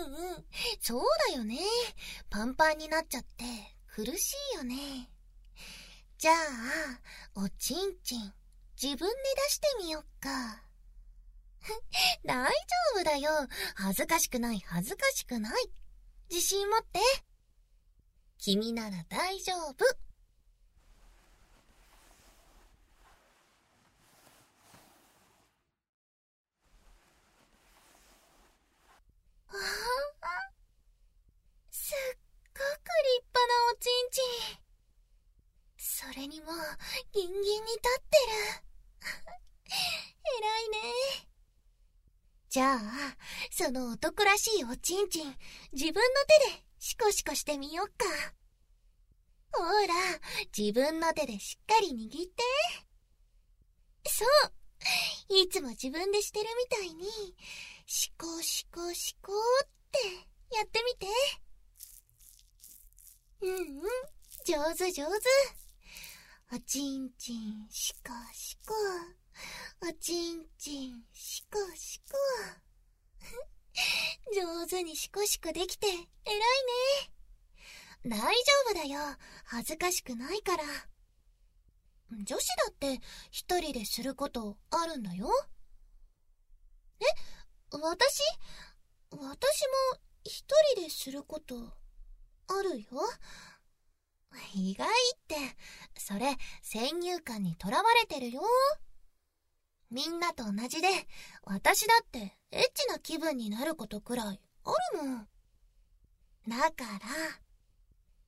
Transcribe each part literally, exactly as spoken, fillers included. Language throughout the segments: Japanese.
うん、そうだよね。パンパンになっちゃって苦しいよね。じゃあ、おちんちん、自分で出してみよっか。大丈夫だよ。恥ずかしくない、恥ずかしくない。自信持って。君なら大丈夫。ああ、すっごく立派なおちんちん。それにもギンギンに立ってる。偉いね。じゃあ、その男らしいおちんちん、自分の手でシコシコしてみよっか。ほら、自分の手でしっかり握って。そう、いつも自分でしてるみたいに、シコシコシコってやってみて。うんうん、上手上手。おちんちんシコシコ、おちんちんシコシコ。上手にシコシコできて偉いね。大丈夫だよ、恥ずかしくないから。女子だって一人ですることあるんだよ。え、私私も一人ですることあるよ。意外って、それ先入観にとらわれてるよ。みんなと同じで、私だってエッチな気分になることくらいあるもん。だから、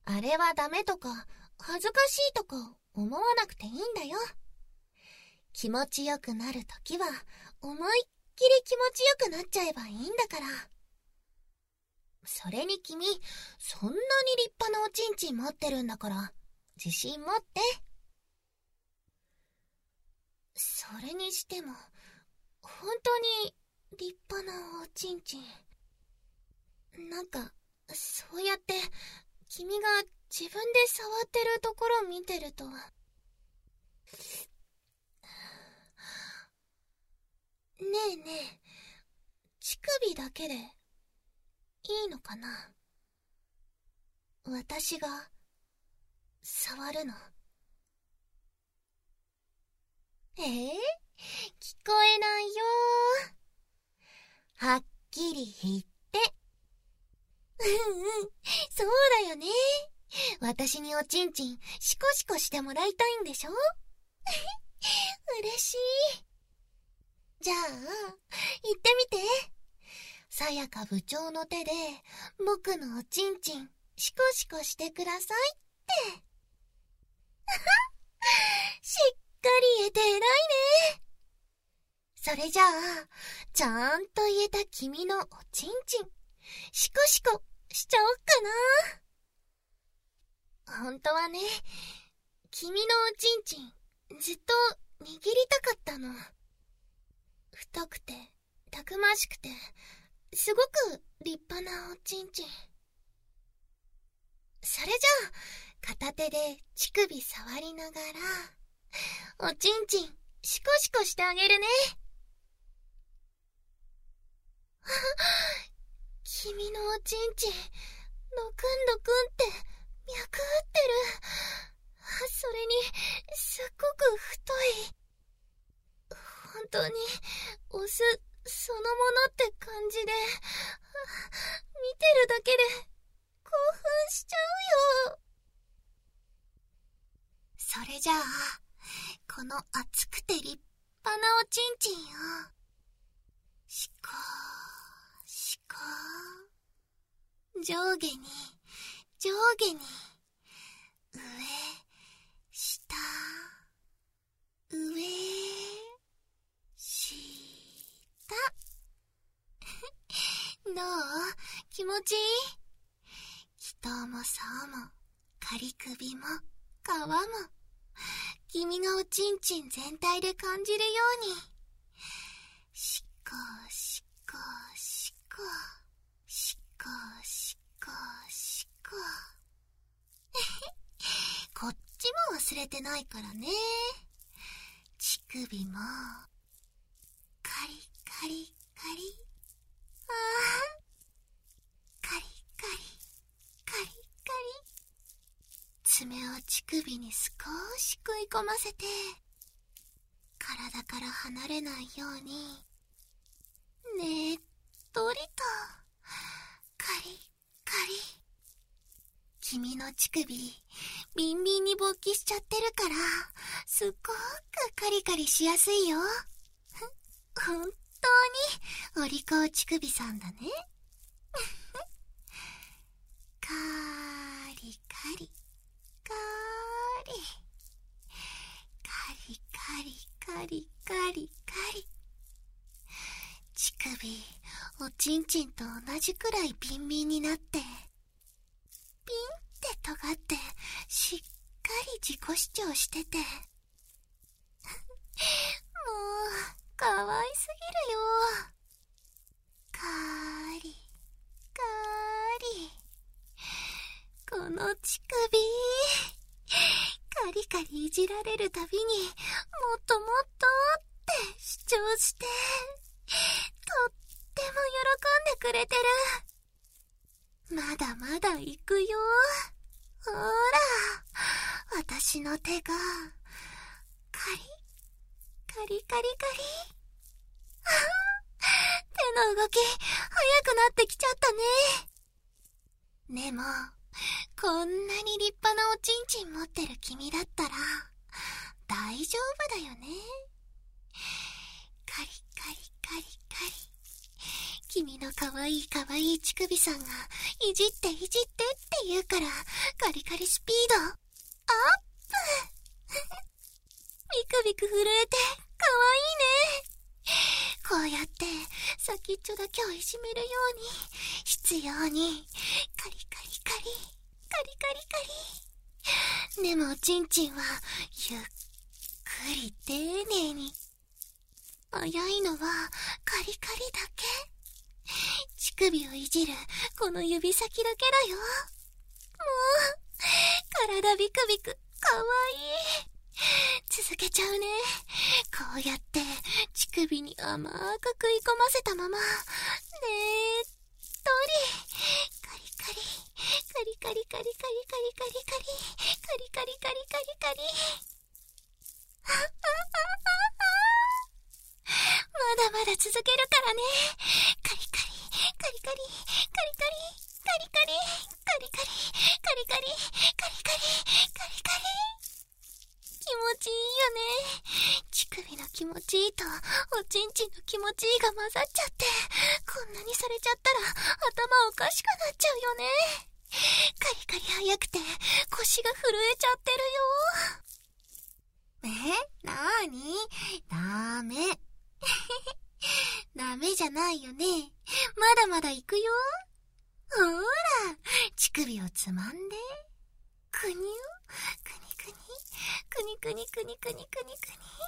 あれはダメとか恥ずかしいとか思わなくていいんだよ。気持ちよくなるときは思いっきり気持ちよくなっちゃえばいいんだから。それに君、そんなに立派なおちんちん持ってるんだから、自信持って。それにしても、本当に立派なおちんちん。なんか、そうやって君が自分で触ってるところ見てると、ねえねえ、乳首だけでいいのかな？私が触るの。えー、聞こえないよー。はっきり言って。うんうん、そうだよね。私におちんちんシコシコしてもらいたいんでしょ？嬉しい。じゃあ、言ってみて。さやか部長の手で僕のおちんちんシコシコしてくださいって。しっかり言えて偉いね。それじゃあ、ちゃんと言えた君のおちんちんシコシコしちゃおっかな。本当はね、君のおちんちんずっと握りたかったの。太くてたくましくてすごく立派なおちんちん。それじゃあ、片手で乳首触りながらおちんちんシコシコしてあげるね。君のおちんちんドクンドクンって脈打ってる。それにすっごく太い。本当にオスそのものって感じで、見てるだけで興奮しちゃうよ。それじゃあ、この熱くて立派なおちんちんをシコーシコー、上下に上下に、上下上下。どう？気持ちいい？人もそうも仮首も皮も君がおちんちん全体で感じるようにシコシコシコシコシコシコ。こっちも忘れてないからね。乳首もカリカリカリ。あちに少し食い込ませて、体から離れないように、ねっとりと、カリカリ。君の乳首、ビンビンに勃起しちゃってるから、すっごくカリカリしやすいよ。本当に、お利口乳首さんだね。カリカリ、カリ。カリカリカリカリカリ。乳首、おちんちんと同じくらいビンビンになって、ピンって尖って、しっかり自己主張してて。もう、かわいすぎるよ。カーリ、カーリ。この乳首、カリカリいじられるたびに、もっともっとって主張して、とっても喜んでくれてる。まだまだ行くよ。ほら、私の手が、カリ、カリカリカリ。手の動き、速くなってきちゃったね。でも、こんなに立派なおちんちん持ってる君だったら、大丈夫だよね。カリカリカリカリ。君のかわいいかわいい乳首さんが、いじっていじってって言うから、カリカリスピード、アップビクビク震えて、かわいいね。こうやって、先っちょだけをいじめるように、必要に、カリカリカリ、カリカリカリ。でもおちんちんは、ゆっくり丁寧に。早いのは、カリカリだけ。乳首をいじる、この指先だけだよ。もう、体ビクビク、かわいい。続けちゃうね。こうやって、乳首に甘く食い込ませたまま、ねーっとり、カリカリ、カリカリカリカリカリカリカリ、カリカリカリカリカリ。まだまだ続けるからね。カリカリ、カリカリ、カリカリ、カリカリ、カリカリ、カリカリ、カリカリ、カリカリ。気持ちいいよね。乳首の気持ちいいと、おちんちんの気持ちいいが混ざっちゃって、こんなにされちゃったら頭おかしくなっちゃうよね。カリカリ早くて腰が震えちゃってるよ。え？なーに？ダメ。ダメじゃないよね。まだまだ行くよ。ほーら、乳首をつまんで。くにゅ、くにくに、くにくにくにくにくにくに。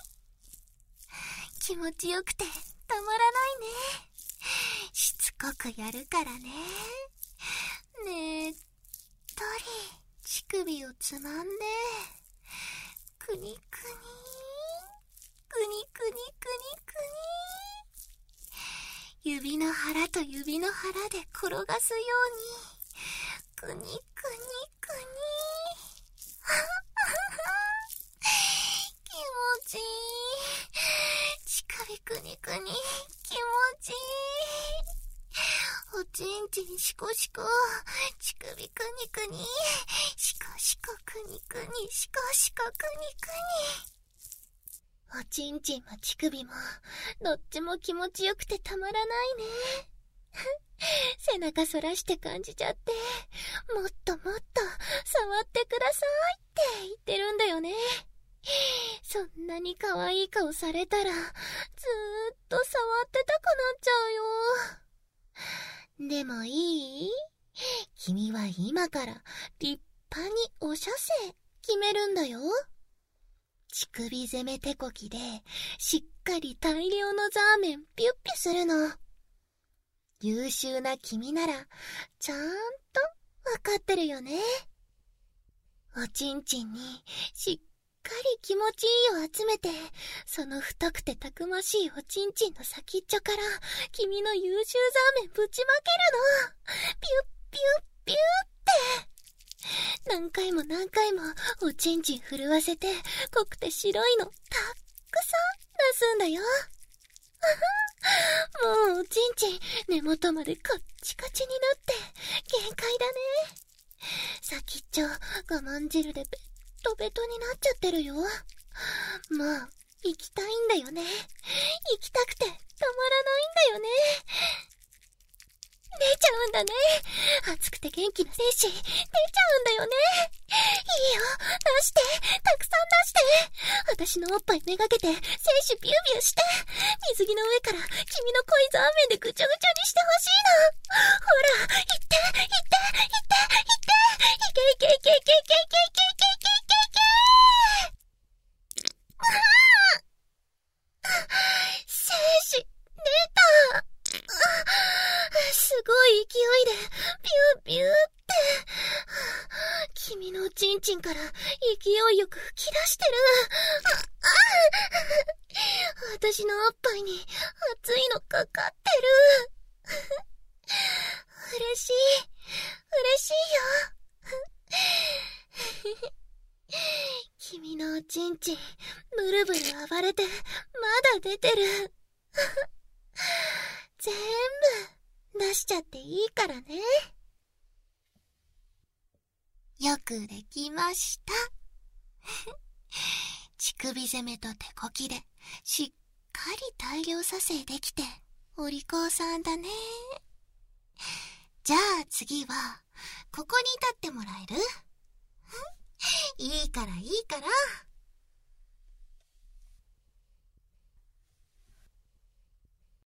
気持ちよくてたまらないね。しつこくやるからね。ねっとり、乳首をつまんで。くにくに、くにくにくにくに。指の腹と指の腹で転がすように。くにくにくに。気持ちいい。乳首くにくに。気持ちいい。おちんちんしこしこ。乳首くにくに。しこしこくにくに。しこしこくにくに。おちんちんも乳首も、どっちも気持ちよくてたまらないね。背中反らして感じちゃって、もっともっと触ってくださいって言ってるんだよね。そんなに可愛い顔されたら、ずーっと触ってたくなっちゃうよ。でもいい？君は今から立派にお射精決めるんだよ。乳首攻め手こきで、しっかり大量のザーメンピュッピュするの。優秀な君なら、ちゃんとわかってるよね。おちんちんにしっかり気持ちいいを集めて、その太くてたくましいおちんちんの先っちょから、君の優秀ザーメンぶちまけるの。ピュッピュッピュッって。 何回も何回もおちんちん震わせて、濃くて白いのたっくさん出すんだよ。もうおちんちん根元までカッチカチになって限界だね。先っちょ我慢汁でベットベトになっちゃってるよ。もう行きたいんだよね。行きたくてたまらないんだよね。出ちゃうんだね。熱くて元気な精子出ちゃうんだよね。いいよ、出して、たくさん出して。私のおっぱいめがけて精子ビュービューして、水着の上から君の濃いザーメンでぐちゃぐちゃにしてほしいの。ほら、行って、行って、行って、行って、いけいけいけいけいけいけいけいけいけいけいけ。精子出た。すごい勢いでビュービューって、君のおちんちんから勢いよく吹き出してる。私のおっぱいに熱いのかかってる。嬉しい嬉しいよ。君のおちんちんブルブル暴れてまだ出てる。全部出しちゃっていいからね。よくできました。乳首攻めと手こきでしっかり大量撮影できてお利口さんだね。じゃあ次はここに立ってもらえる？いいからいいから。